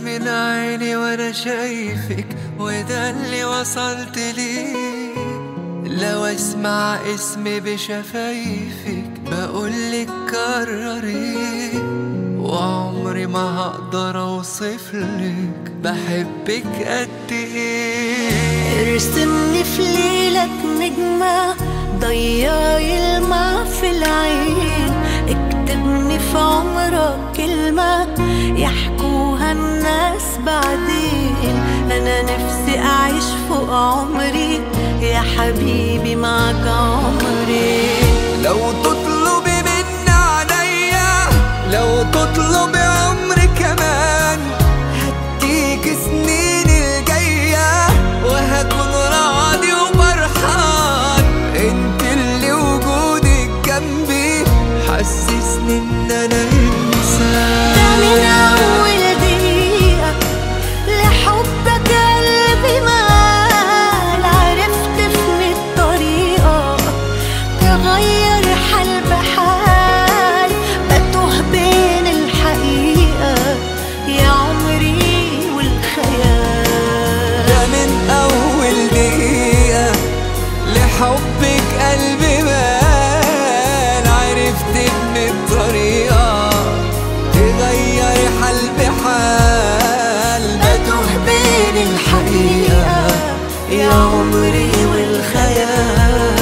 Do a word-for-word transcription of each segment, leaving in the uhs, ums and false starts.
من عيني وانا شايفك، وده اللي وصلت ليه. لو اسمع اسمي بشفايفك بقولك كرري، وعمري ما هقدر اوصفلك بحبك قد ايه. ارسمني في ليلك نجمة ضيع يلمع في العين، اكتبني في عمرك كلمة يحكوها الناس بعدين. انا نفسي اعيش فوق عمري يا حبيبي معك عمري. لو تطلبي مني عليا، لو تطلبي عمري كمان، هديك سنين الجاية وهكون راضي وفرحان. انت اللي وجودك جنبي حسسني ان انا انسان. ده من اول دقيقة لحبك قلبي مال، عرفت في الطريقة تغير حال بحال، بتوه بين الحقيقة يا عمري والخيال. ده من اول دقيقة لحبك قلبي مال، عرفت ان الطريقة تغير حال بحال، بتوه بين الحقيقة يا عمري والخيال.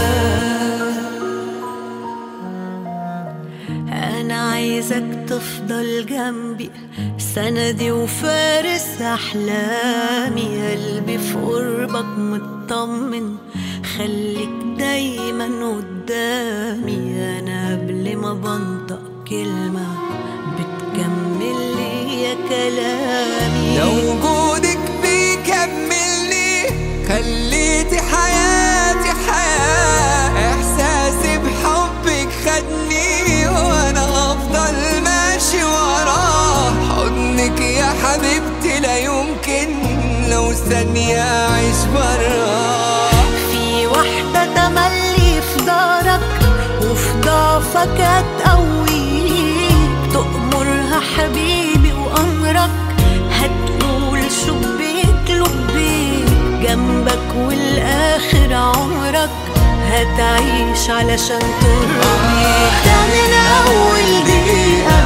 أنا عايزك تفضل جنبي سندي وفارس أحلامي، قلبي في قربك مطمن خليك دايما قدامي. أنا قبل ما بنطق كلمة بتكمل لي يا كلامي. لو وجودك بيكملني خليتي حياتي حياة، إحساسي بحبك خدني وأنا هفضل ماشي وراه. حضنك يا حبيبتي لا يمكن لو ثانية أعيش براه. في واحدة تملي في دارك وفي ضعفك هتقويك، تأمرها حبيبي وأمرك هتقول شبيك لبيك، جنبك والآخر عمرك هتعيش علشان ترضيك. ده من أول دقيقة